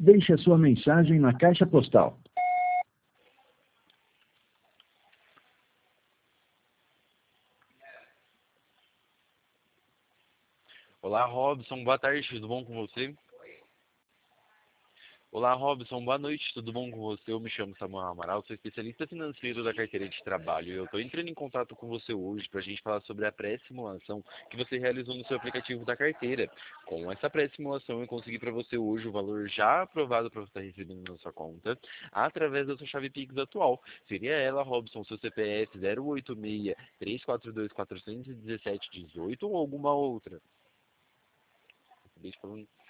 Deixe a sua mensagem na caixa postal. Olá, Robson, boa tarde, tudo bom com você? Olá, Robson, boa noite, tudo bom com você? Eu me chamo Samuel Amaral, sou especialista financeiro da carteira de trabalho. Eu estou entrando em contato com você hoje para a gente falar sobre a pré-simulação que você realizou no seu aplicativo da carteira. Com essa pré-simulação, eu consegui para você hoje o valor já aprovado para você estar recebendo na sua conta através da sua chave Pix atual. Seria ela, Robson, seu CPF 086-342-417-18 ou alguma outra? Acabei de falar.